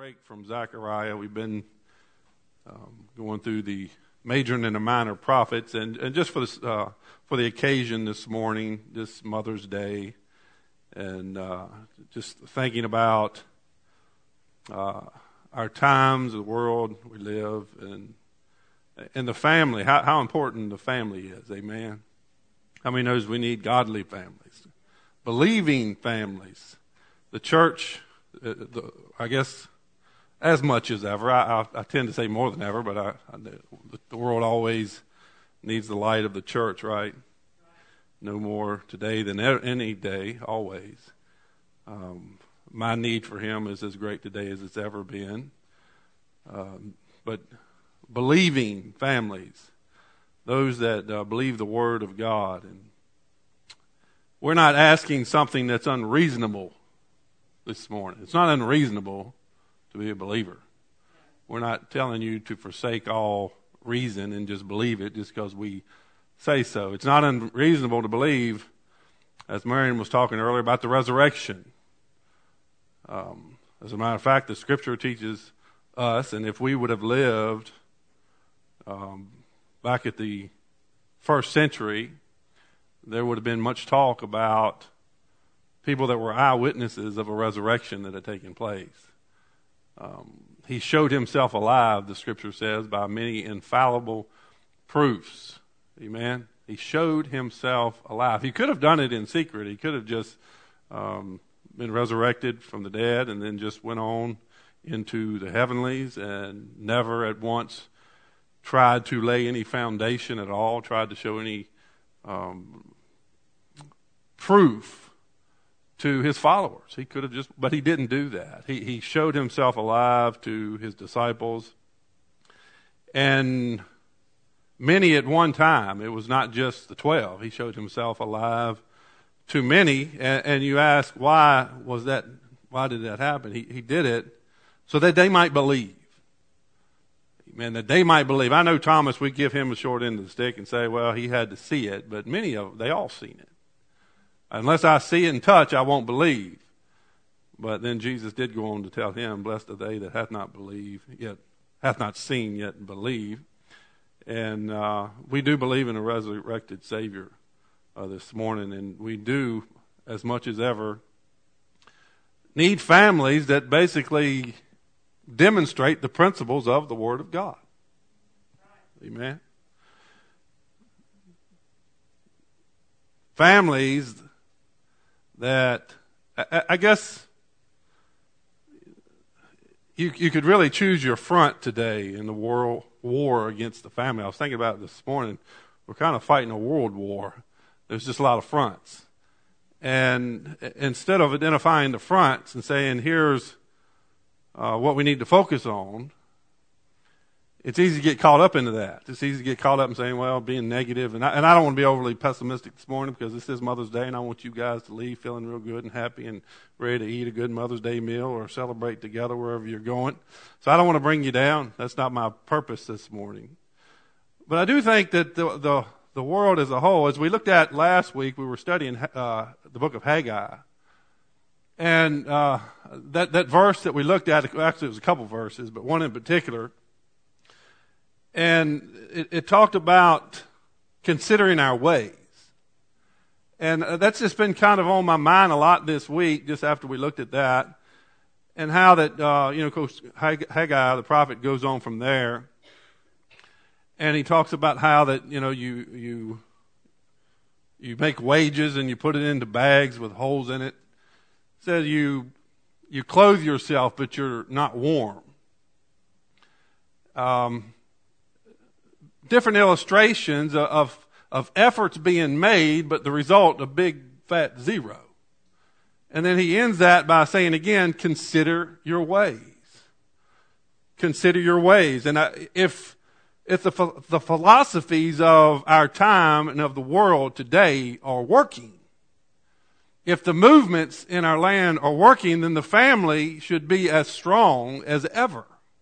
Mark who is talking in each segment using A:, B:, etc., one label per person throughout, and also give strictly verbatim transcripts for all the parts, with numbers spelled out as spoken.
A: break from Zechariah. We've been um, going through the major and the minor prophets, and, and just for this, uh, for the occasion this morning, this Mother's Day, and uh, just thinking about uh, our times, the world we live, and and the family, how, how important the family is. Amen. How many knows we need godly families, believing families, the church? Uh, the, I guess as much as ever. I, I, I tend to say more than ever, but I, I, the world always needs the light of the church, right? No more today than any day, always. Um, my need for him is as great today as it's ever been. Um, but believing families, those that uh, believe the Word of God, and we're not asking something that's unreasonable this morning. It's not unreasonable to be a believer. We're not telling you to forsake all reason and just believe it just because we say so. It's not unreasonable to believe, as Marion was talking earlier, about the resurrection. Um, as a matter of fact, the Scripture teaches us, and if we would have lived um, back at the first century, there would have been much talk about people that were eyewitnesses of a resurrection that had taken place. Um, he showed himself alive, the Scripture says, by many infallible proofs. Amen? He showed himself alive. He could have done it in secret. He could have just um, been resurrected from the dead and then just went on into the heavenlies and never at once tried to lay any foundation at all, tried to show any um, proof to his followers. He could have just, but he didn't do that. He he showed himself alive to his disciples, and many at one time. It was not just the twelve. He showed himself alive to many, and, and you ask, why was that? Why did that happen? He he did it so that they might believe. Amen. That they might believe. I know Thomas. We give him a short end of the stick and say, well, he had to see it, but many of they all seen it. Unless I see it and touch, I won't believe. But then Jesus did go on to tell him, blessed are they that hath not believed, yet hath not seen, yet believe. And uh, we do believe in a resurrected Savior uh, this morning, and we do, as much as ever, need families that basically demonstrate the principles of the Word of God. Amen. Families that, I, I guess, you you could really choose your front today in the world war against the family. I was thinking about it this morning. We're kind of fighting a world war. There's just a lot of fronts. And instead of identifying the fronts and saying, here's uh, what we need to focus on, it's easy to get caught up into that. It's easy to get caught up in saying, well, being negative. And I, and I don't want to be overly pessimistic this morning because this is Mother's Day, and I want you guys to leave feeling real good and happy and ready to eat a good Mother's Day meal or celebrate together wherever you're going. So I don't want to bring you down. That's not my purpose this morning. But I do think that the the, the world as a whole, as we looked at last week, we were studying uh, the book of Haggai. And uh, that, that verse that we looked at, actually it was a couple verses, but one in particular, and it, it talked about considering our ways. And that's just been kind of on my mind a lot this week, just after we looked at that. And how that, uh, you know, of course, Haggai, the prophet, goes on from there. And he talks about how that, you know, you you you make wages and you put it into bags with holes in it. It says you, you clothe yourself, but you're not warm. Um... Different illustrations of of efforts being made, but the result a big fat zero. And then he ends that by saying again, consider your ways. Consider your ways. And I, if if the the philosophies of our time and of the world today are working, if the movements in our land are working, then the family should be as strong as ever.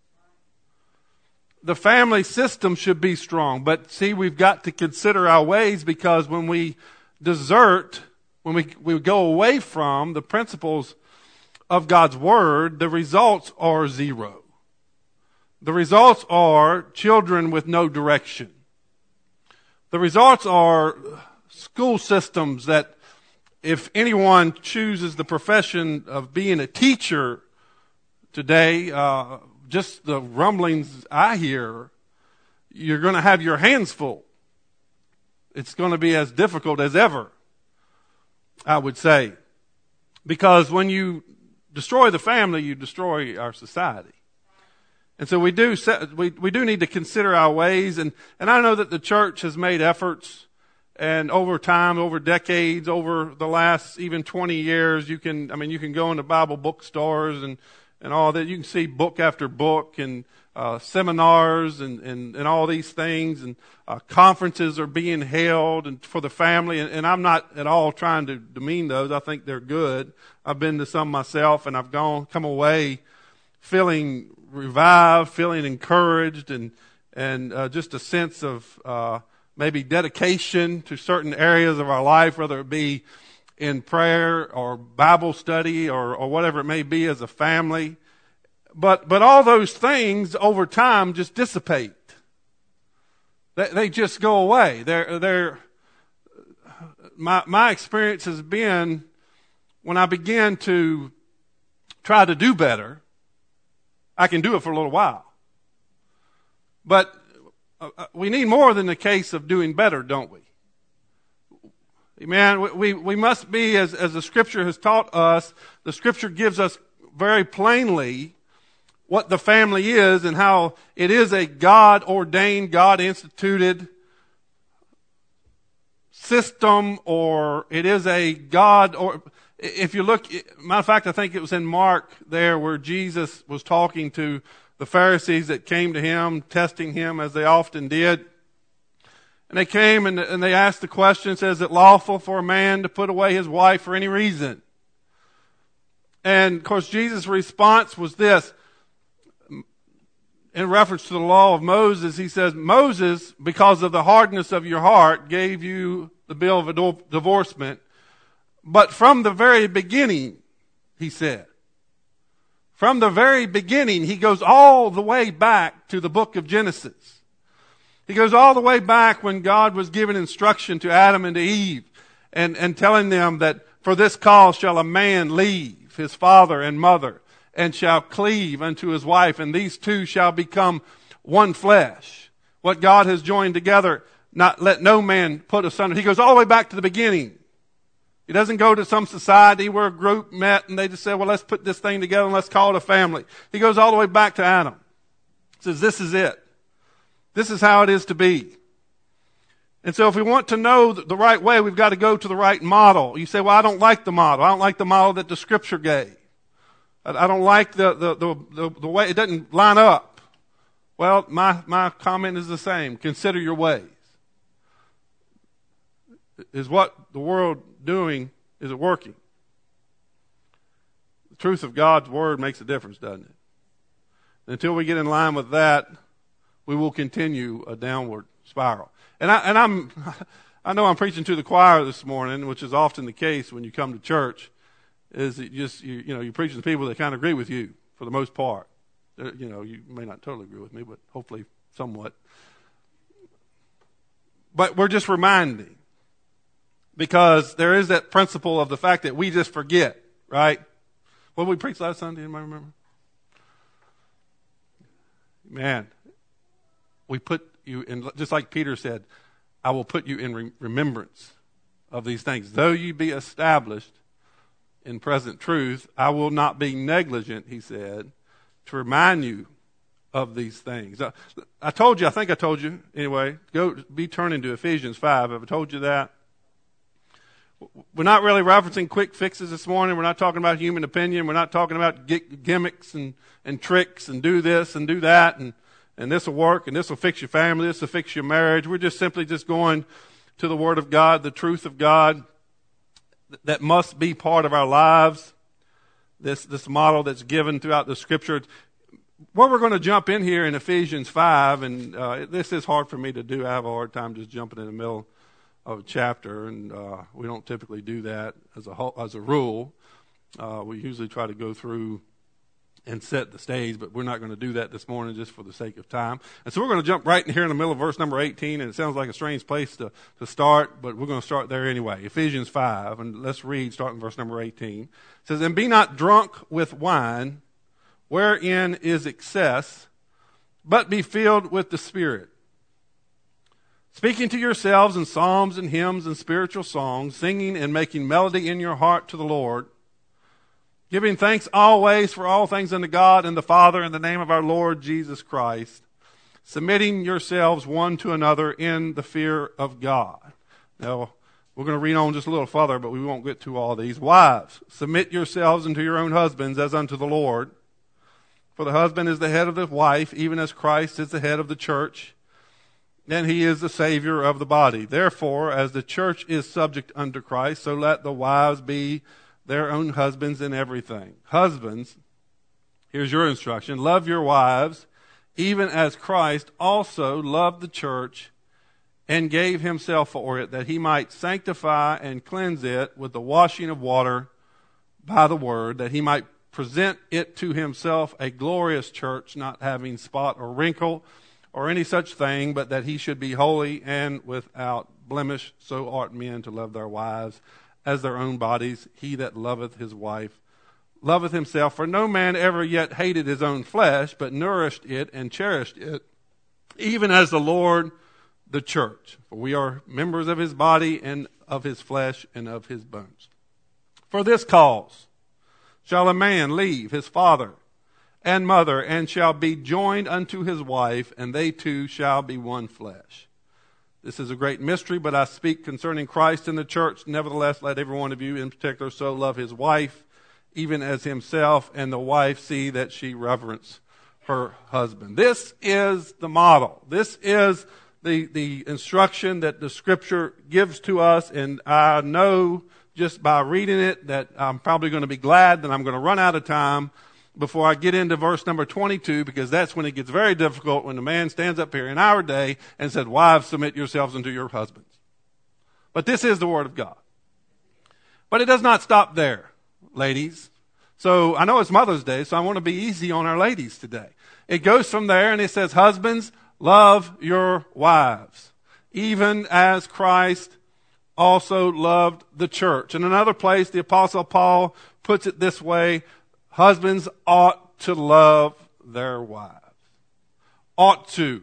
A: The family system should be strong. But see, we've got to consider our ways, because when we desert, when we, we go away from the principles of God's Word, the results are zero. The results are children with no direction. The results are school systems that, if anyone chooses the profession of being a teacher today, uh, just the rumblings I hear, you're going to have your hands full. It's going to be as difficult as ever, I would say. Because when you destroy the family, you destroy our society. And so we do we we do need to consider our ways. And, and I know that the church has made efforts, and over time, over decades, over the last even twenty years, you can, I mean, you can go into Bible bookstores and, and all that. You can see book after book and uh, seminars and, and, and all these things. And uh, conferences are being held and for the family. And, and I'm not at all trying to demean those. I think they're good. I've been to some myself, and I've gone, come away feeling revived, feeling encouraged, and, and uh, just a sense of uh, maybe dedication to certain areas of our life, whether it be in prayer or Bible study or, or whatever it may be as a family. But but all those things over time just dissipate. They, they just go away. They're, they're, my, my experience has been when I begin to try to do better, I can do it for a little while. But uh, we need more than the case of doing better, don't we? Amen. We, we, we must be, as, as the Scripture has taught us, the Scripture gives us very plainly what the family is and how it is a God-ordained, God-instituted system, or it is a God, or if you look, matter of fact, I think it was in Mark there where Jesus was talking to the Pharisees that came to him, testing him as they often did. And they came and, and they asked the question, says, is it lawful for a man to put away his wife for any reason? And of course, Jesus' response was this. In reference to the law of Moses, he says, Moses, because of the hardness of your heart, gave you the bill of divorcement. But from the very beginning, he said, from the very beginning, he goes all the way back to the book of Genesis. He goes all the way back when God was giving instruction to Adam and to Eve and, and telling them that for this cause shall a man leave his father and mother and shall cleave unto his wife, and these two shall become one flesh. What God has joined together, not let no man put asunder. He goes all the way back to the beginning. He doesn't go to some society where a group met and they just said, well, let's put this thing together and let's call it a family. He goes all the way back to Adam. He says, this is it. This is how it is to be. And so if we want to know the right way, we've got to go to the right model. You say, well, I don't like the model. I don't like the model that the Scripture gave. I don't like the, the, the, the, the way, it doesn't line up. Well, my, my comment is the same. Consider your ways. Is what the world doing, is it working? The truth of God's Word makes a difference, doesn't it? Until we get in line with that, we will continue a downward spiral. And I, and I'm, I know I'm preaching to the choir this morning, which is often the case when you come to church. Is it just, you, you know, you're preaching to people that kind of agree with you for the most part. Uh, you know, you may not totally agree with me, but hopefully somewhat. But we're just reminding, because there is that principle of the fact that we just forget, right? What did we preach last Sunday? Anybody remember? Man, we put you in, just like Peter said, I will put you in re- remembrance of these things. Though you be established in present truth, I will not be negligent, he said, to remind you of these things. I, I told you, I think I told you, anyway, go be turning to Ephesians five. Have I told you that? We're not really referencing quick fixes this morning. We're not talking about human opinion. We're not talking about gimmicks and, and tricks and do this and do that and, and this will work and this will fix your family, this will fix your marriage. We're just simply just going to the Word of God, the truth of God, that must be part of our lives, this this model that's given throughout the Scripture. Where we're going to jump in here in Ephesians five, and uh, this is hard for me to do. I have a hard time just jumping in the middle of a chapter, and uh, we don't typically do that as a whole, as a rule. Uh, we usually try to go through and set the stage, but we're not going to do that this morning just for the sake of time. And so we're going to jump right in here in the middle of verse number eighteen, and it sounds like a strange place to, to start, but we're going to start there anyway. Ephesians five, and let's read starting verse number eighteen. It says, "And be not drunk with wine, wherein is excess, but be filled with the Spirit, speaking to yourselves in psalms and hymns and spiritual songs, singing and making melody in your heart to the Lord, giving thanks always for all things unto God and the Father in the name of our Lord Jesus Christ, submitting yourselves one to another in the fear of God." Now, we're going to read on just a little further, but we won't get to all these. "Wives, submit yourselves unto your own husbands as unto the Lord. For the husband is the head of the wife, even as Christ is the head of the church, and he is the Savior of the body. Therefore, as the church is subject unto Christ, so let the wives be their own husbands in everything. Husbands," here's your instruction, "love your wives, even as Christ also loved the church and gave himself for it, that he might sanctify and cleanse it with the washing of water by the word, that he might present it to himself a glorious church, not having spot or wrinkle or any such thing, but that he should be holy and without blemish. So ought men to love their wives as their own bodies. He that loveth his wife loveth himself. For no man ever yet hated his own flesh, but nourished it and cherished it, even as the Lord the church. For we are members of his body and of his flesh and of his bones. For this cause shall a man leave his father and mother, and shall be joined unto his wife, and they two shall be one flesh. This is a great mystery, but I speak concerning Christ and the church. Nevertheless, let every one of you in particular so love his wife, even as himself, and the wife see that she reverence her husband." This is the model. This is the, the instruction that the Scripture gives to us, and I know just by reading it that I'm probably going to be glad that I'm going to run out of time before I get into verse number twenty-two, because that's when it gets very difficult, when the man stands up here in our day and said, "Wives, submit yourselves unto your husbands." But this is the Word of God. But it does not stop there, ladies. So I know it's Mother's Day, so I want to be easy on our ladies today. It goes from there and it says, "Husbands, love your wives, even as Christ also loved the church." In another place, the Apostle Paul puts it this way: husbands ought to love their wives. Ought to.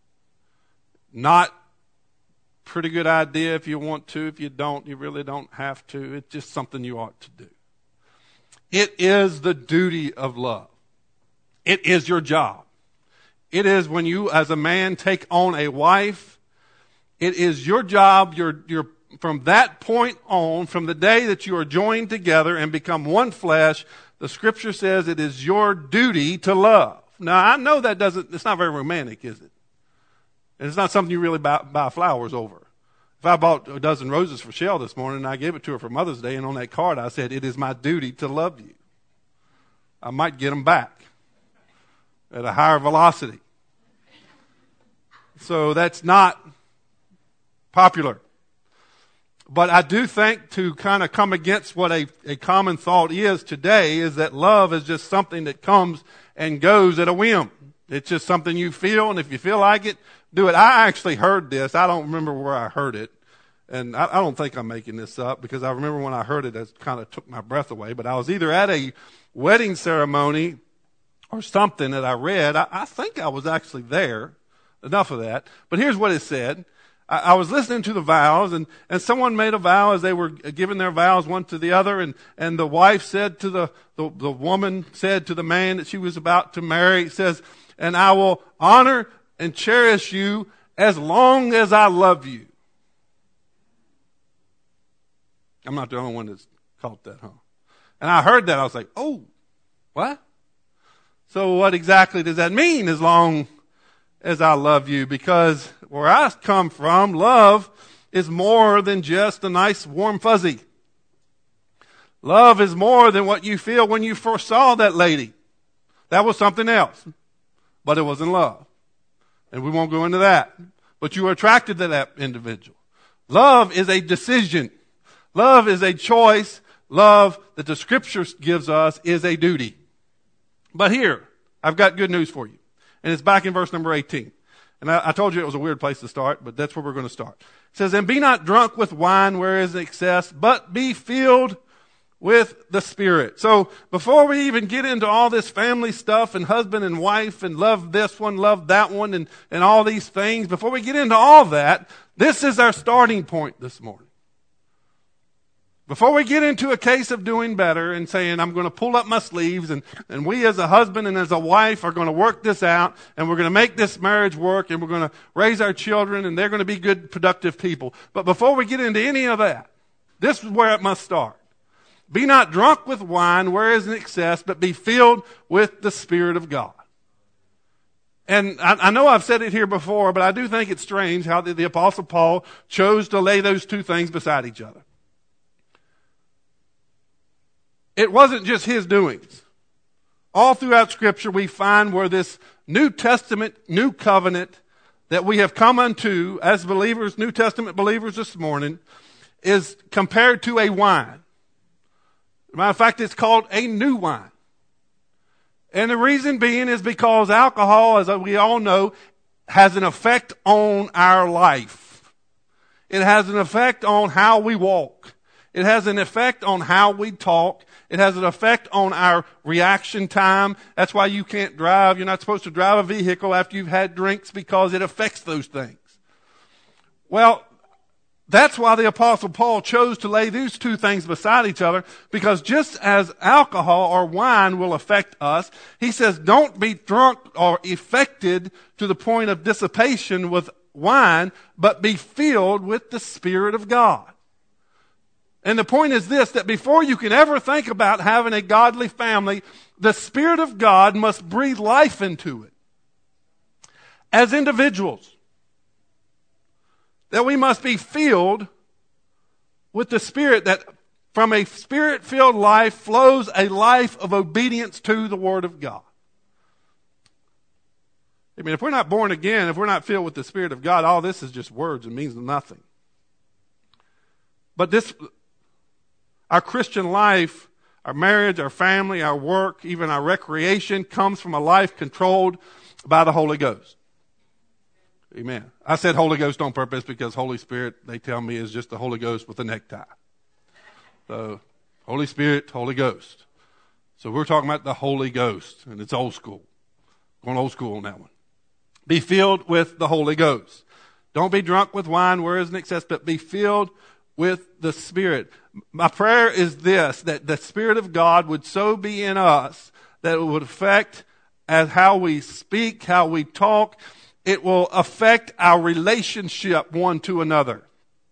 A: Not pretty good idea if you want to. If you don't, you really don't have to. It's just something you ought to do. It is the duty of love. It is your job. It is when you, as a man, take on a wife. It is your job, your, your, from that point on, from the day that you are joined together and become one flesh, the Scripture says it is your duty to love. Now, I know that doesn't, it's not very romantic, is it? And it's not something you really buy, buy flowers over. If I bought a dozen roses for Shell this morning and I gave it to her for Mother's Day, and on that card I said, "It is my duty to love you," I might get them back at a higher velocity. So that's not popular. But I do think, to kind of come against what a, a common thought is today, is that love is just something that comes and goes at a whim. It's just something you feel, and if you feel like it, do it. I actually heard this. I don't remember where I heard it. And I, I don't think I'm making this up, because I remember when I heard it, it kind of took my breath away. But I was either at a wedding ceremony or something that I read. I, I think I was actually there. Enough of that. But here's what it said. I, I was listening to the vows, and, and someone made a vow as they were giving their vows one to the other. And, and the wife said to the, the, the woman said to the man that she was about to marry, it says, "And I will honor and cherish you as long as I love you." I'm not the only one that's caught that, huh? And I heard that. I was like, oh, what? So what exactly does that mean, as long as I love you? Because where I come from, love is more than just a nice warm fuzzy. Love is more than what you feel when you first saw that lady. That was something else. But it wasn't love. And we won't go into that. But you were attracted to that individual. Love is a decision. Love is a choice. love that the Scripture gives us is a duty. But here, I've got good news for you. And it's back in verse number eighteen. And I, I told you it was a weird place to start, but that's where we're going to start. It says, and be not drunk with wine where is excess, but be filled with the Spirit. So before we even get into all this family stuff and husband and wife and love this one, love that one, and, and all these things, before we get into all that, this is our starting point this morning. Before we get into a case of doing better and saying, I'm going to pull up my sleeves and, and we as a husband and as a wife are going to work this out and we're going to make this marriage work and we're going to raise our children and they're going to be good, productive people. But before we get into any of that, this is where it must start. Be not drunk with wine where is an excess, but be filled with the Spirit of God. And I, I know I've said it here before, but I do think it's strange how the, the Apostle Paul chose to lay those two things beside each other. It wasn't just his doings. All throughout Scripture we find where this New Testament, New Covenant that we have come unto as believers, New Testament believers this morning, is compared to a wine. As a matter of fact, it's called a new wine. And the reason being is because alcohol, as we all know, has an effect on our life. It has an effect on how we walk. It has an effect on how we talk. It has an effect on our reaction time. That's why you can't drive. You're not supposed to drive a vehicle after you've had drinks because it affects those things. Well, that's why the Apostle Paul chose to lay these two things beside each other, because just as alcohol or wine will affect us, he says don't be drunk or affected to the point of dissipation with wine, but be filled with the Spirit of God. And the point is this, that before you can ever think about having a godly family, the Spirit of God must breathe life into it. As individuals, that we must be filled with the Spirit, that from a Spirit-filled life flows a life of obedience to the Word of God. I mean, if we're not born again, if we're not filled with the Spirit of God, all this is just words and means nothing. But this... Our Christian life, our marriage, our family, our work, even our recreation comes from a life controlled by the Holy Ghost. Amen. I said Holy Ghost on purpose because Holy Spirit, they tell me, is just the Holy Ghost with a necktie. So, Holy Spirit, Holy Ghost. So we're talking about the Holy Ghost, and it's old school. Going old school on that one. Be filled with the Holy Ghost. Don't be drunk with wine where is an excess, but be filled with the Spirit. My prayer is this, that the Spirit of God would so be in us that it would affect as how we speak, how we talk. It will affect our relationship one to another.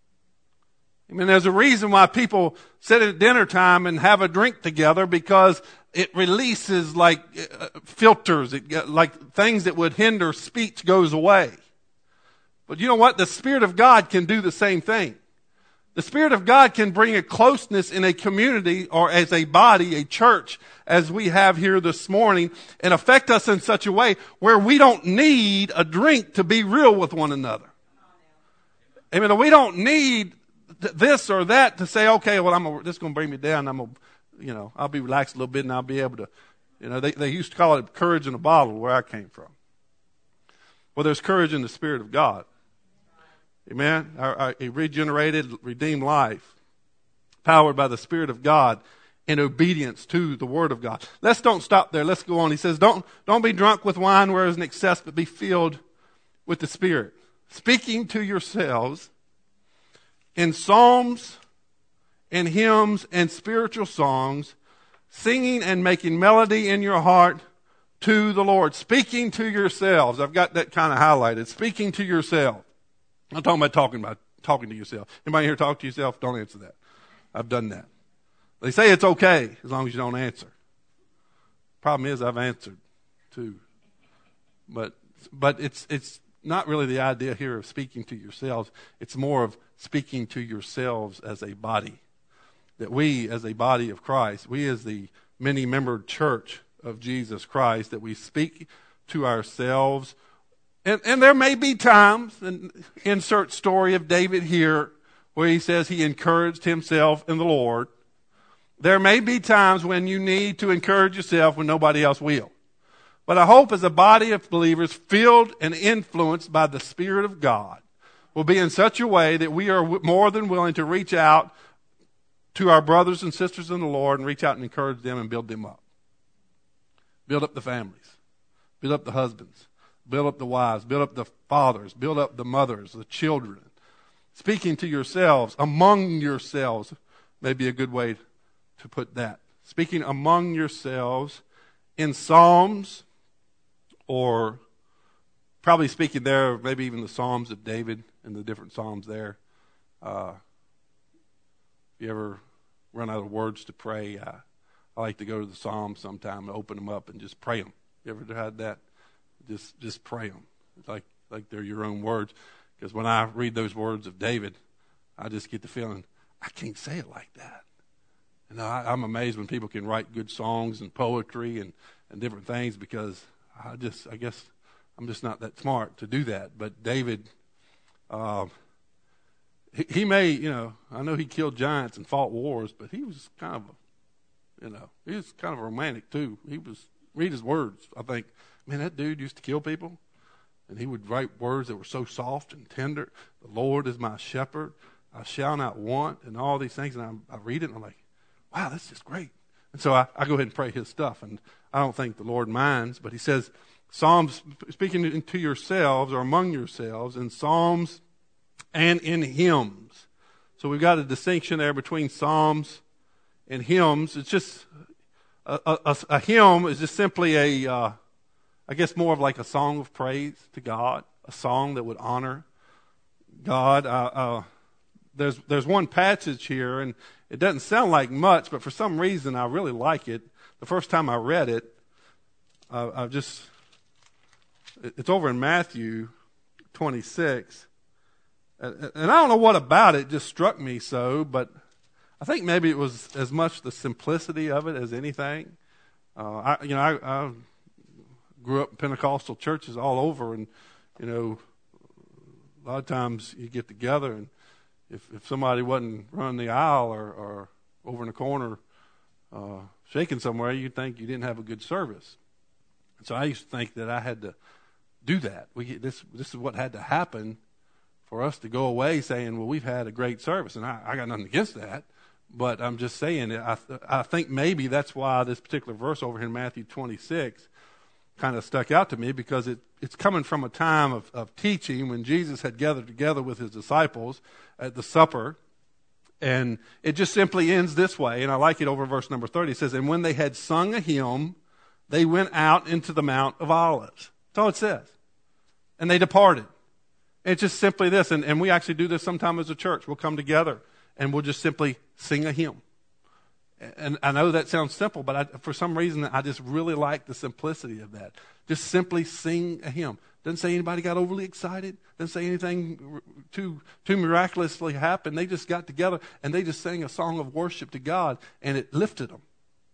A: I mean, there's a reason why people sit at dinner time and have a drink together, because it releases like uh, filters, it, like things that would hinder speech goes away. But you know what? The Spirit of God can do the same thing. The Spirit of God can bring a closeness in a community or as a body, a church, as we have here this morning, and affect us in such a way where we don't need a drink to be real with one another. I mean, we don't need th- this or that to say, okay, well, I'm a, this is going to bring me down. I'm gonna, you know, I'll be relaxed a little bit and I'll be able to, you know, they, they used to call it courage in a bottle where I came from. Well, there's courage in the Spirit of God. Amen. Our, our, a regenerated, redeemed life, powered by the Spirit of God in obedience to the Word of God. Let's don't stop there. Let's go on. He says, don't, don't be drunk with wine where is an excess, but be filled with the Spirit. Speaking to yourselves in psalms and hymns and spiritual songs, singing and making melody in your heart to the Lord. Speaking to yourselves. I've got that kind of highlighted. Speaking to yourself. I'm talking about talking about talking to yourself. Anybody here talk to yourself? Don't answer that. I've done that. They say it's okay as long as you don't answer. Problem is, I've answered too. But but it's it's not really the idea here of speaking to yourselves. It's more of speaking to yourselves as a body. That we, as a body of Christ, we as the many-membered church of Jesus Christ, that we speak to ourselves. And, and there may be times, and insert story of David here, where he says he encouraged himself in the Lord. There may be times when you need to encourage yourself when nobody else will. But I hope as a body of believers filled and influenced by the Spirit of God will be in such a way that we are more than willing to reach out to our brothers and sisters in the Lord and reach out and encourage them and build them up. Build up the families. Build up the husbands. Build up the wives. Build up the fathers. Build up the mothers, the children. Speaking to yourselves, among yourselves, may be a good way to put that. Speaking among yourselves in psalms, or probably speaking there, maybe even the Psalms of David and the different psalms there. Uh, if you ever run out of words to pray, uh, I like to go to the Psalms sometime and open them up and just pray them. You ever had that? Just just pray them. It's like, like they're your own words. Because when I read those words of David, I just get the feeling, I can't say it like that. And I, I'm amazed when people can write good songs and poetry and, and different things, because I just, I guess I'm just not that smart to do that. But David, uh, he, he may, you know, I know he killed giants and fought wars, but he was kind of, a, you know, he was kind of a romantic too. He was, read his words. I think, man, that dude used to kill people. And he would write words that were so soft and tender. The Lord is my shepherd. I shall not want, and all these things. And I, I read it, and I'm like, wow, that's just great. And so I, I go ahead and pray his stuff. And I don't think the Lord minds. But he says, Psalms, speaking to yourselves or among yourselves, in psalms and in hymns. So we've got a distinction there between psalms and hymns. It's just, a, a, a hymn is just simply a... Uh, I guess more of like a song of praise to God, a song that would honor God. Uh, uh, there's there's one passage here, and it doesn't sound like much, but for some reason I really like it. The first time I read it, uh, I just it's over in Matthew twenty-six, and, and I don't know what about it just struck me so, but I think maybe it was as much the simplicity of it as anything. Uh, I, you know, I. I grew up in Pentecostal churches all over, and you know, a lot of times you get together, and if if somebody wasn't running the aisle or, or over in the corner uh, shaking somewhere, you'd think you didn't have a good service. And so I used to think that I had to do that. We this this is what had to happen for us to go away saying, well, we've had a great service, and I, I got nothing against that. But I'm just saying, I I think maybe that's why this particular verse over here in Matthew twenty-six kind of stuck out to me, because it, it's coming from a time of, of teaching when Jesus had gathered together with his disciples at the supper. And it just simply ends this way. And I like it over verse number thirty. It says, and when they had sung a hymn, they went out into the Mount of Olives. That's all it says. And they departed. And it's just simply this. And, and we actually do this sometime as a church. We'll come together and we'll just simply sing a hymn. And I know that sounds simple, but I, for some reason, I just really like the simplicity of that. Just simply sing a hymn. Doesn't say anybody got overly excited. Doesn't say anything too too miraculously happened. They just got together and they just sang a song of worship to God, and it lifted them.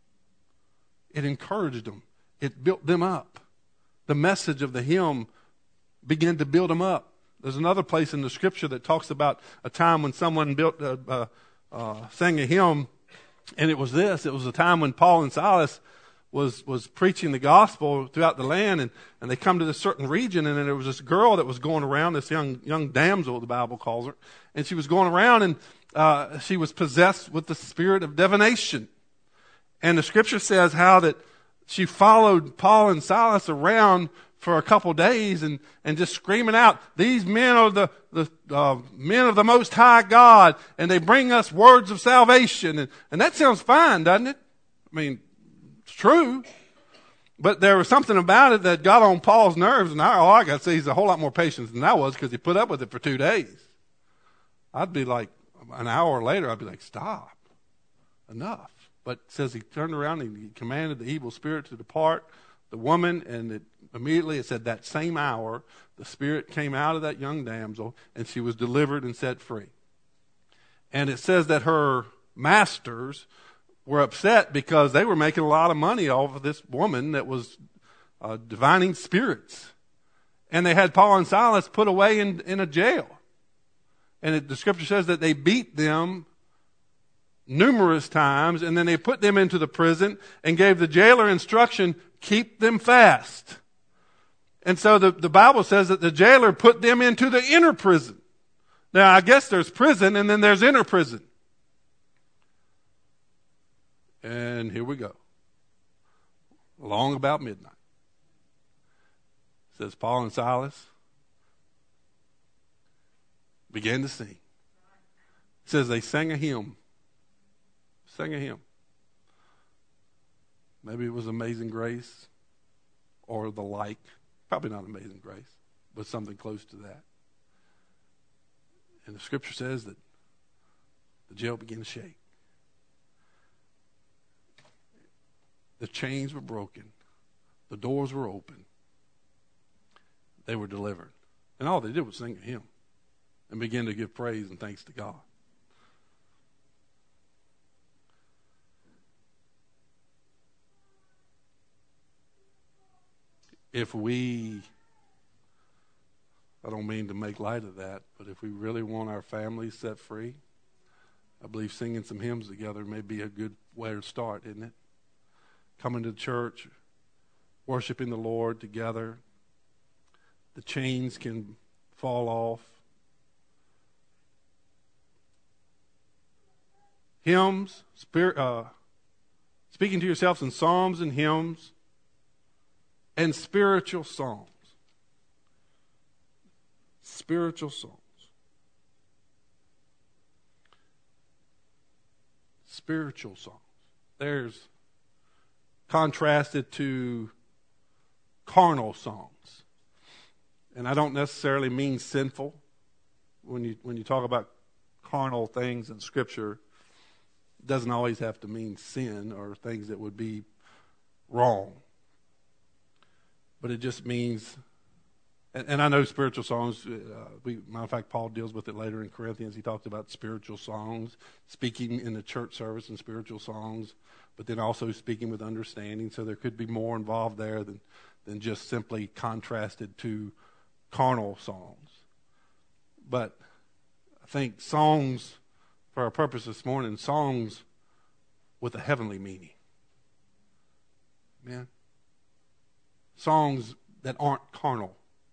A: It encouraged them. It built them up. The message of the hymn began to build them up. There's another place in the Scripture that talks about a time when someone built, uh, uh, uh, sang a hymn. And it was this, it was a time when Paul and Silas was, was preaching the gospel throughout the land, and, and they come to this certain region, and then there was this girl that was going around, this young young damsel, the Bible calls her, and she was going around, and uh, she was possessed with the spirit of divination. And the Scripture says how that she followed Paul and Silas around for a couple days and, and just screaming out, these men are the, the uh, men of the Most High God, and they bring us words of salvation. And, and that sounds fine, doesn't it? I mean, it's true. But there was something about it that got on Paul's nerves, and I, all I got to say, he's a whole lot more patient than I was, because he put up with it for two days. I'd be like, an hour later, I'd be like, stop. Enough. But it says he turned around and he commanded the evil spirit to depart the woman, and it, immediately it said that same hour, the spirit came out of that young damsel, and she was delivered and set free. And it says that her masters were upset because they were making a lot of money off of this woman that was uh, divining spirits. And they had Paul and Silas put away in, in a jail. And it, the Scripture says that they beat them numerous times, and then they put them into the prison and gave the jailer instruction, keep them fast. And so the, the Bible says that the jailer put them into the inner prison. Now, I guess there's prison and then there's inner prison. And here we go. Along about midnight. It says Paul and Silas began to sing. It says they sang a hymn. Sang a hymn. Maybe it was Amazing Grace or the like. Probably not Amazing Grace, but something close to that. And the scripture says that the jail began to shake. The chains were broken. The doors were open. They were delivered. And all they did was sing a hymn and begin to give praise and thanks to God. If we, I don't mean to make light of that, but if we really want our families set free, I believe singing some hymns together may be a good way to start, isn't it? Coming to church, worshiping the Lord together. The chains can fall off. Hymns, spirit, uh, speaking to yourselves in psalms and hymns, and spiritual songs. Spiritual songs. Spiritual songs. There's contrasted to carnal songs. And I don't necessarily mean sinful. When you when you talk about carnal things in Scripture, it doesn't always have to mean sin or things that would be wrong. But it just means, and, and I know spiritual songs, uh, we, matter of fact, Paul deals with it later in Corinthians. He talks about spiritual songs, speaking in the church service in spiritual songs, but then also speaking with understanding. So there could be more involved there than, than just simply contrasted to carnal songs. But I think songs, for our purpose this morning, songs with a heavenly meaning. Amen. Songs that aren't carnal.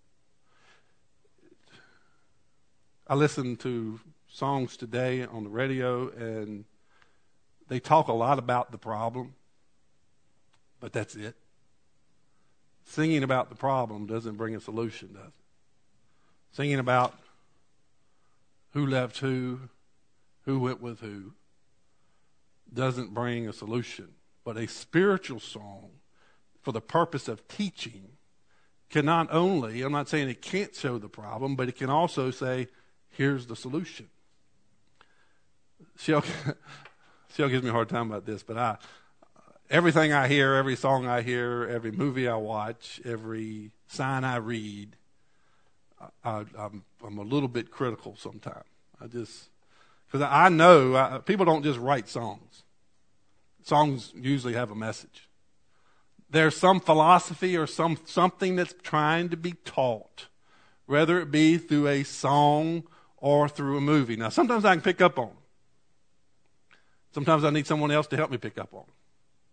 A: I listen to songs today on the radio, and they talk a lot about the problem, but that's it. Singing about the problem doesn't bring a solution, does it? Singing about who left who, who went with who, doesn't bring a solution. But a spiritual song, for the purpose of teaching, can not only, I'm not saying it can't show the problem, but it can also say, here's the solution. She'll, she'll gives me a hard time about this, but I, everything I hear, every song I hear, every movie I watch, every sign I read, I, I'm, I'm a little bit critical sometimes. I just, because I know I, people don't just write songs. Songs usually have a message. There's some philosophy or some something that's trying to be taught, whether it be through a song or through a movie. Now, sometimes I can pick up on them. Sometimes I need someone else to help me pick up on them.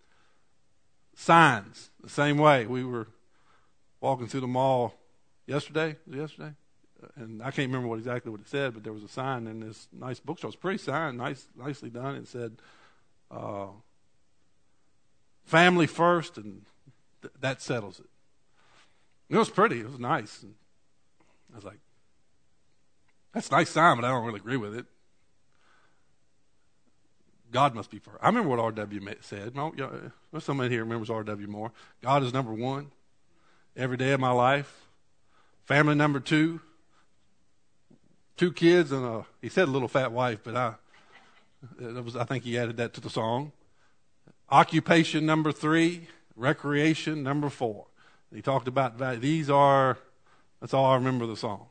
A: Signs, the same way. We were walking through the mall yesterday, was it yesterday? And I can't remember what exactly what it said, but there was a sign in this nice bookstore. It was pretty sign, nice, nicely done. It said, uh, family first, and th- that settles it. It was pretty. It was nice. And I was like, that's a nice sign, but I don't really agree with it. God must be first. I remember what R W said. No, there's somebody here remembers R W more. God is number one every day of my life. Family number two. Two kids and a, he said a little fat wife, but I, it was, I think he added that to the song. Occupation number three, recreation number four. He talked about that. These are, that's all I remember of the song.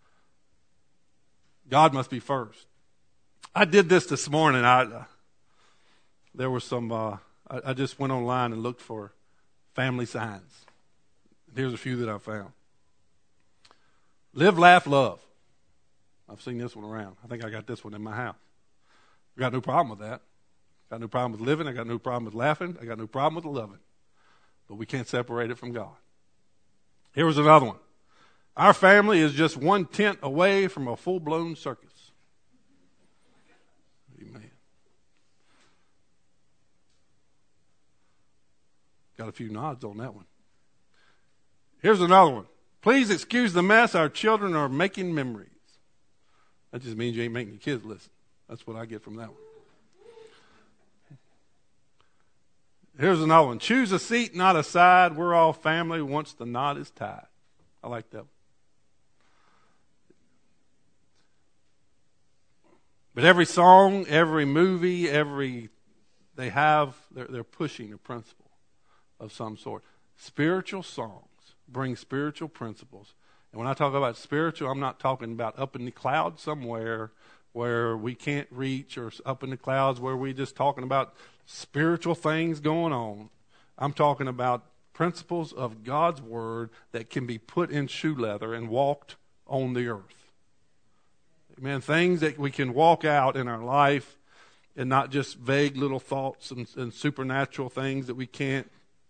A: God must be first. I did this this morning. I uh, there was some. Uh, I, I just went online and looked for family signs. Here's a few that I found. Live, laugh, love. I've seen this one around. I think I got this one in my house. Got no problem with that. Got no problem with living. I got no problem with laughing. I got no problem with loving. But we can't separate it from God. Here was another one. Our family is just one tent away from a full-blown circus. Amen. Got a few nods on that one. Here's another one. Please excuse the mess. Our children are making memories. That just means you ain't making your kids listen. That's what I get from that one. Here's another one. Choose a seat, not a side. We're all family once the knot is tied. I like that one. But every song, every movie, every they have, they're, they're pushing a principle of some sort. Spiritual songs bring spiritual principles. And when I talk about spiritual, I'm not talking about up in the clouds somewhere where we can't reach, or up in the clouds where we're just talking about spiritual things going on. I'm talking about principles of God's Word that can be put in shoe leather and walked on the earth. Amen. Things that we can walk out in our life and not just vague little thoughts and, and supernatural things that we can't.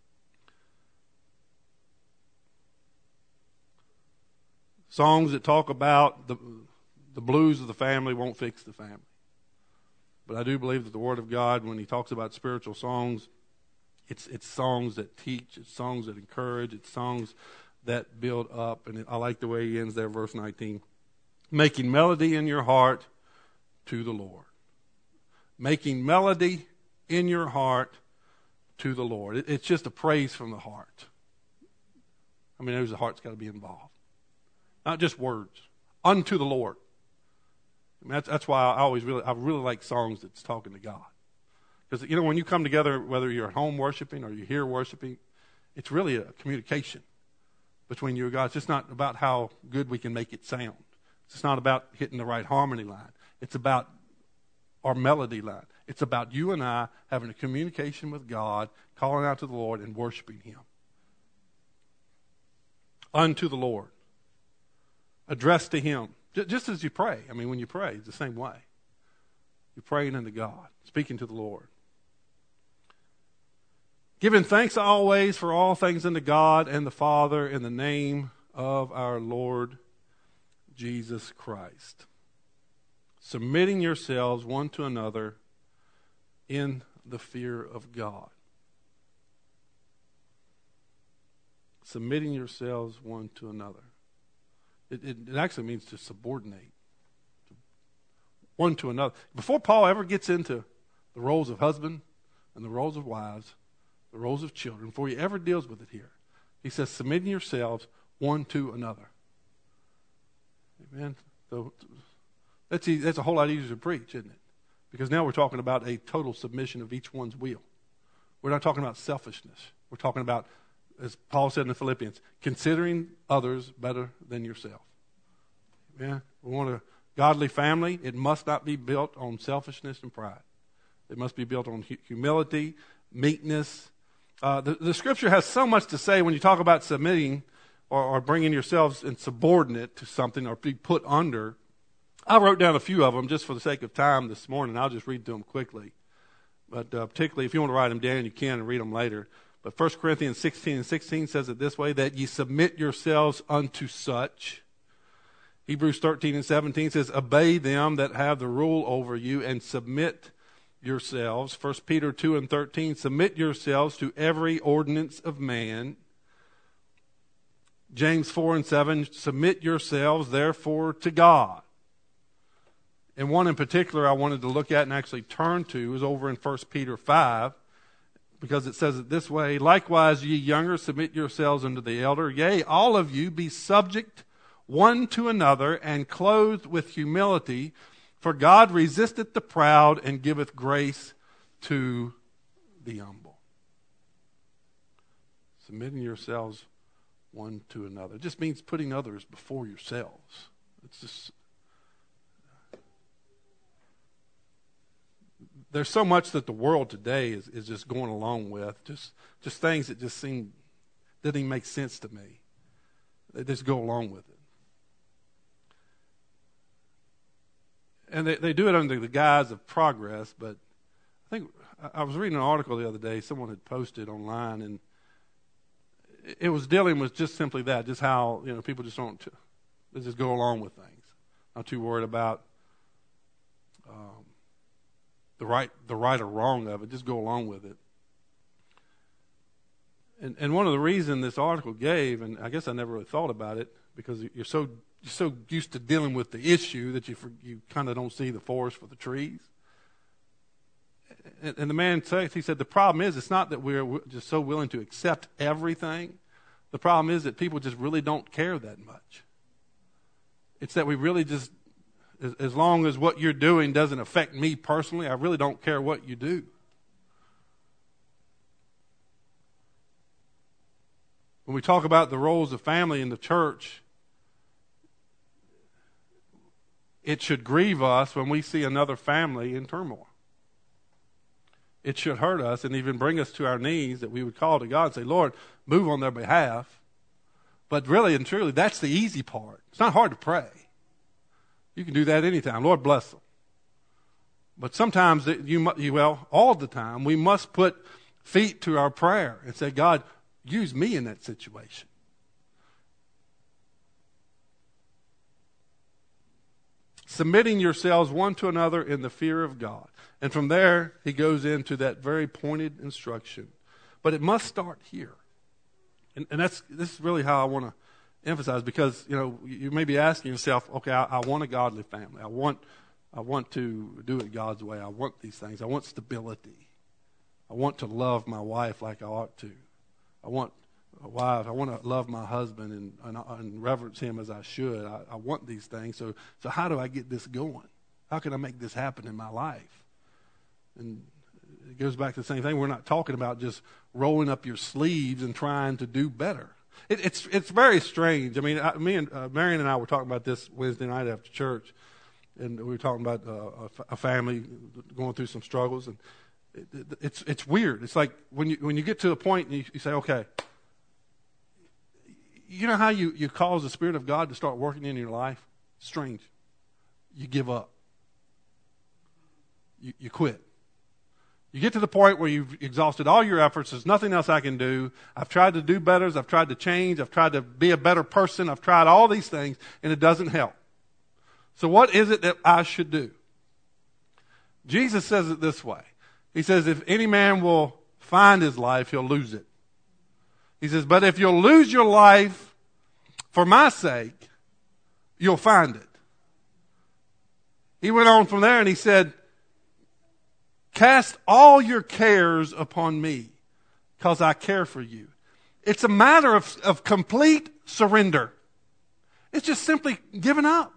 A: Songs that talk about the, the blues of the family won't fix the family. But I do believe that the Word of God, when He talks about spiritual songs, it's it's songs that teach, it's songs that encourage, it's songs that build up. And it, I like the way He ends there, verse nineteen. Making melody in your heart to the Lord. Making melody in your heart to the Lord. It, it's just a praise from the heart. I mean, there's the heart's got to be involved. Not just words. Unto the Lord. I mean, that's, that's why I always really, I really like songs that's talking to God. Because, you know, when you come together, whether you're at home worshiping or you're here worshiping, it's really a communication between you and God. It's just not about how good we can make it sound. It's not about hitting the right harmony line. It's about our melody line. It's about you and I having a communication with God, calling out to the Lord and worshiping Him. Unto the Lord. Addressed to Him. Just as you pray. I mean, when you pray, it's the same way. You're praying unto God, speaking to the Lord. Giving thanks always for all things unto God and the Father in the name of our Lord Jesus Christ. Submitting yourselves one to another in the fear of God. Submitting yourselves one to another. It, it, it actually means to subordinate one to another. Before Paul ever gets into the roles of husband and the roles of wives, the roles of children, before he ever deals with it here, he says, submitting yourselves one to another. Amen. So that's easy, that's a whole lot easier to preach, isn't it? Because now we're talking about a total submission of each one's will. We're not talking about selfishness. We're talking about, as Paul said in the Philippians, considering others better than yourself. Yeah, we want a godly family. It must not be built on selfishness and pride. It must be built on hu- humility, meekness. Uh, the, the Scripture has so much to say when you talk about submitting or, or bringing yourselves in subordinate to something or be put under. I wrote down a few of them just for the sake of time this morning. I'll just read them quickly. But uh, particularly, if you want to write them down, you can and read them later. But First Corinthians sixteen and sixteen says it this way, that ye submit yourselves unto such. Hebrews thirteen and seventeen says, obey them that have the rule over you and submit yourselves. First Peter two and thirteen, submit yourselves to every ordinance of man. James four and seven, submit yourselves therefore to God. And one in particular I wanted to look at and actually turn to is over in First Peter five. Because it says it this way, likewise ye younger, submit yourselves unto the elder. Yea, all of you be subject one to another and clothed with humility. For God resisteth the proud and giveth grace to the humble. Submitting yourselves one to another. It just means putting others before yourselves. It's just... There's so much that the world today is, is just going along with, just just things that just seem, doesn't even make sense to me. They just go along with it. And they, they do it under the guise of progress, but I I think I was reading an article the other day. Someone had posted online, and it was dealing with just simply that, just how, you know, people just don't, they just go along with things, not too worried about um, the right, the right or wrong of it. Just go along with it. And and one of the reasons this article gave, and I guess I never really thought about it, because you're so you're so used to dealing with the issue that you you kind of don't see the forest for the trees. And, and the man says, he said, the problem is, it's not that we're just so willing to accept everything. The problem is that people just really don't care that much. It's that we really just, as, as long as what you're doing doesn't affect me personally, I really don't care what you do. When we talk about the roles of family in the church, it should grieve us when we see another family in turmoil. It should hurt us and even bring us to our knees, that we would call to God and say, Lord, move on their behalf. But really and truly, that's the easy part. It's not hard to pray. You can do that anytime. Lord, bless them. But sometimes, you, you well, all the time, we must put feet to our prayer and say, God, use me in that situation. Submitting yourselves one to another in the fear of God. And from there, he goes into that very pointed instruction. But it must start here. And, and that's this is really how I want to emphasize, because, you know, you may be asking yourself, okay, I, I want a godly family. I want, I want to do it God's way. I want these things. I want stability. I want to love my wife like I ought to. I want a wife. I want to love my husband and, and, and reverence him as I should. I, I want these things. So, so how do I get this going? How can I make this happen in my life? And it goes back to the same thing. We're not talking about just rolling up your sleeves and trying to do better. It, it's it's very strange. I mean, I, me and uh, Marion and I were talking about this Wednesday night after church, and we were talking about uh, a, a family going through some struggles, and it, it, it's it's weird. It's like when you when you get to a point and you, you say, okay, you know how you, you cause the Spirit of God to start working in your life? Strange. You give up. You, you quit. You get to the point where you've exhausted all your efforts. There's nothing else I can do. I've tried to do better. I've tried to change. I've tried to be a better person. I've tried all these things, and it doesn't help. So what is it that I should do? Jesus says it this way. He says, if any man will find his life, he'll lose it. He says, but if you'll lose your life for my sake, you'll find it. He went on from there and he said, cast all your cares upon me, because I care for you. It's a matter of, of complete surrender. It's just simply giving up.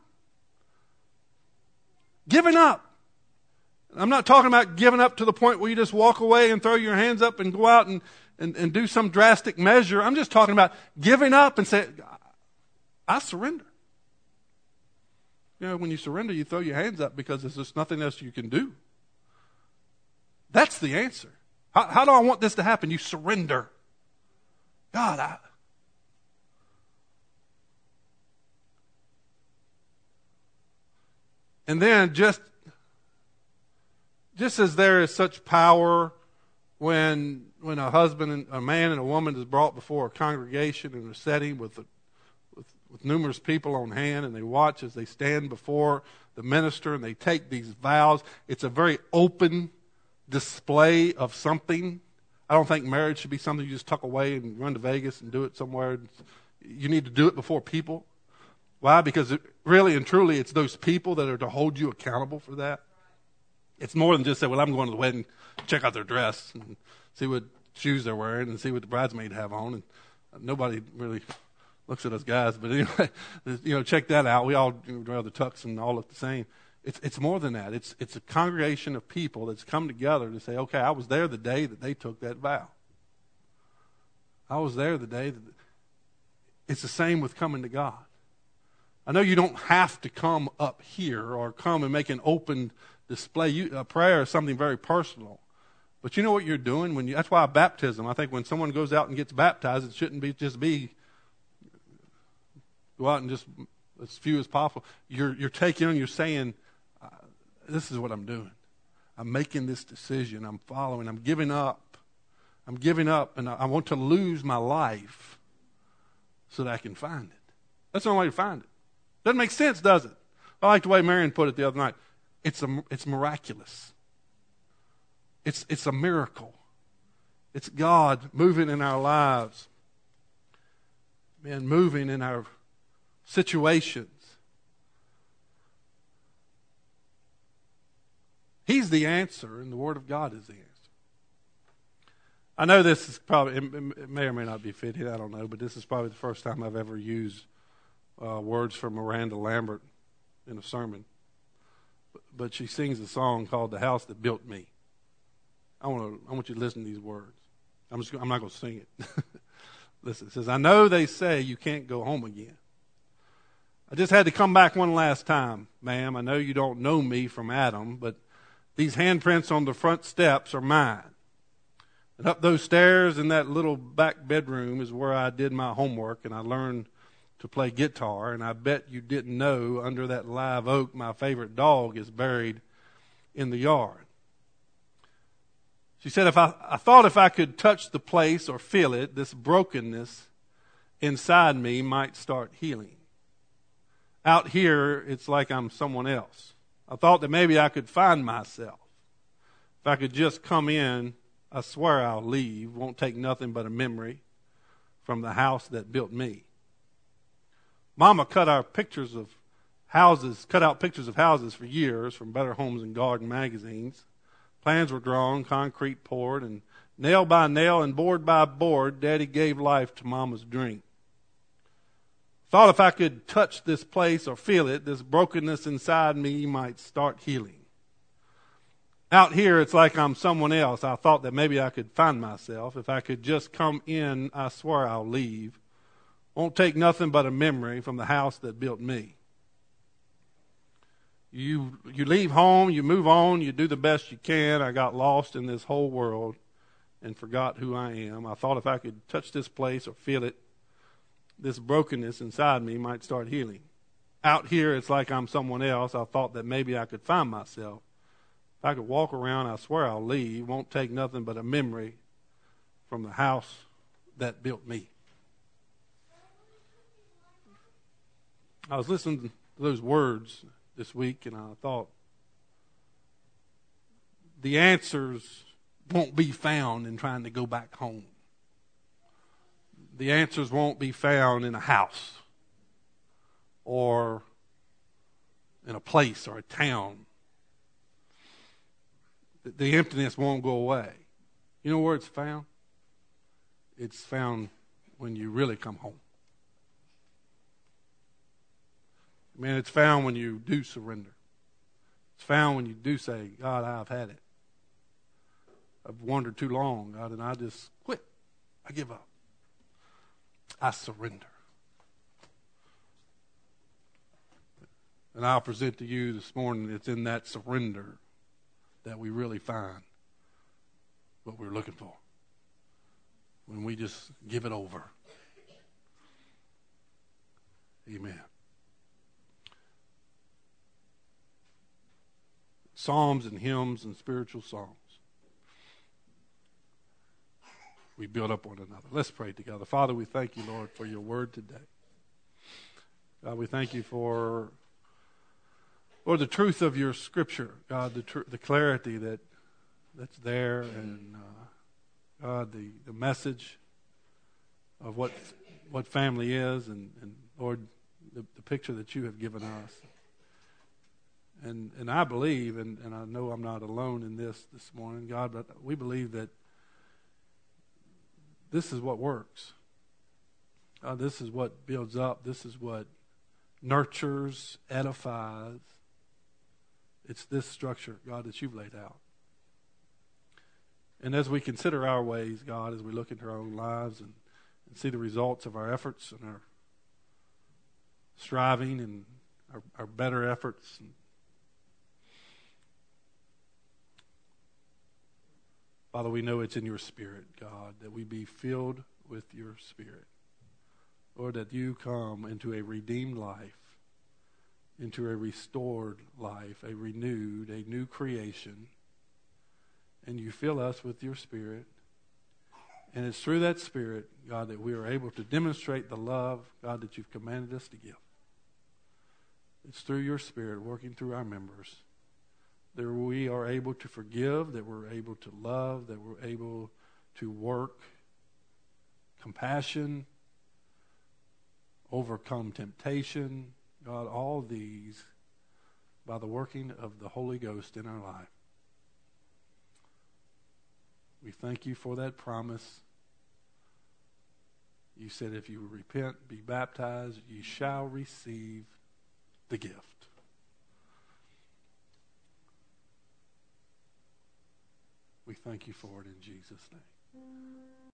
A: Giving up. I'm not talking about giving up to the point where you just walk away and throw your hands up and go out and, and, and do some drastic measure. I'm just talking about giving up and say, I surrender. You know, when you surrender, you throw your hands up because there's just nothing else you can do. That's the answer. How, how do I want this to happen? You surrender. God, I... And then just, just as there is such power when when a husband and a man and a woman is brought before a congregation in a setting with, a, with with numerous people on hand, and they watch as they stand before the minister and they take these vows. It's a very open display of something. I don't think marriage should be something you just tuck away and run to Vegas and do it somewhere. You need to do it before people. Why? Because it, really and truly, it's those people that are to hold you accountable for that. It's more than just say, well, I'm going to the wedding, check out their dress and see what shoes they're wearing and see what the bridesmaid have on. And nobody really looks at us guys, but anyway, you know, check that out. We all you know, wear the tux and all look the same. It's it's more than that. It's it's a congregation of people that's come together to say, okay, I was there the day that they took that vow. I was there the day that. It's the same with coming to God. I know you don't have to come up here or come and make an open display. You, a prayer is something very personal. But you know what you're doing? When you, that's why baptism, I think when someone goes out and gets baptized, it shouldn't be just be go out and just as few as possible. You're, you're taking and you're saying, uh, this is what I'm doing. I'm making this decision. I'm following. I'm giving up. I'm giving up, and I, I want to lose my life so that I can find it. That's the only way to find it. Doesn't make sense, does it? I like the way Marion put it the other night. It's a, it's miraculous. It's, it's a miracle. It's God moving in our lives. Man, moving in our situations. He's the answer, and the Word of God is the answer. I know this is probably, it may or may not be fitting, I don't know, but this is probably the first time I've ever used uh, words from Miranda Lambert in a sermon. But, but she sings a song called "The House That Built Me." I want to, I want you to listen to these words. I'm just, I'm not going to sing it. Listen, it says, "I know they say you can't go home again. I just had to come back one last time, ma'am. I know you don't know me from Adam, but these handprints on the front steps are mine. And up those stairs in that little back bedroom is where I did my homework and I learned to play guitar. And I bet you didn't know under that live oak my favorite dog is buried in the yard." She said, if I, I thought if I could touch the place or feel it, this brokenness inside me might start healing. Out here, it's like I'm someone else. I thought that maybe I could find myself. If I could just come in, I swear I'll leave. Won't take nothing but a memory from the house that built me. Mama cut our pictures of houses, cut out pictures of houses for years from Better Homes and Garden magazines. Plans were drawn, concrete poured, and nail by nail and board by board, Daddy gave life to Mama's dream. Thought if I could touch this place or feel it, this brokenness inside me might start healing. Out here, it's like I'm someone else. I thought that maybe I could find myself. If I could just come in, I swear I'll leave. Won't take nothing but a memory from the house that built me. You you leave home, you move on, you do the best you can. I got lost in this whole world and forgot who I am. I thought if I could touch this place or feel it, this brokenness inside me might start healing. Out here, it's like I'm someone else. I thought that maybe I could find myself. If I could walk around, I swear I'll leave. Won't take nothing but a memory from the house that built me. I was listening to those words this week, and I thought, the answers won't be found in trying to go back home. The answers won't be found in a house or in a place or a town. The emptiness won't go away. You know where it's found? It's found when you really come home. Man, it's found when you do surrender. It's found when you do say, God, I've had it. I've wandered too long, God, and I just quit. I give up. I surrender. And I'll present to you this morning, it's in that surrender that we really find what we're looking for. When we just give it over. Amen. Psalms and hymns and spiritual songs. We build up one another. Let's pray together. Father, we thank you, Lord, for your word today. God, we thank you for, Lord, the truth of your scripture. God, the tr- the clarity that that's there, and uh, God, the, the message of what what family is, and, and Lord, the, the picture that you have given us. And and I believe, and, and I know I'm not alone in this this morning, God, but we believe that this is what works. Uh, this is what builds up. This is what nurtures, edifies. It's this structure, God, that you've laid out. And as we consider our ways, God, as we look into our own lives and, and see the results of our efforts and our striving and our, our better efforts, and Father, we know it's in your Spirit, God, that we be filled with your Spirit. Lord, that you come into a redeemed life, into a restored life, a renewed, a new creation, and you fill us with your Spirit. And it's through that Spirit, God, that we are able to demonstrate the love, God, that you've commanded us to give. It's through your Spirit working through our members that we are able to forgive, that we're able to love, that we're able to work compassion, overcome temptation. God, all these by the working of the Holy Ghost in our life. We thank you for that promise. You said if you repent, be baptized, you shall receive the gift. We thank you for it in Jesus' name.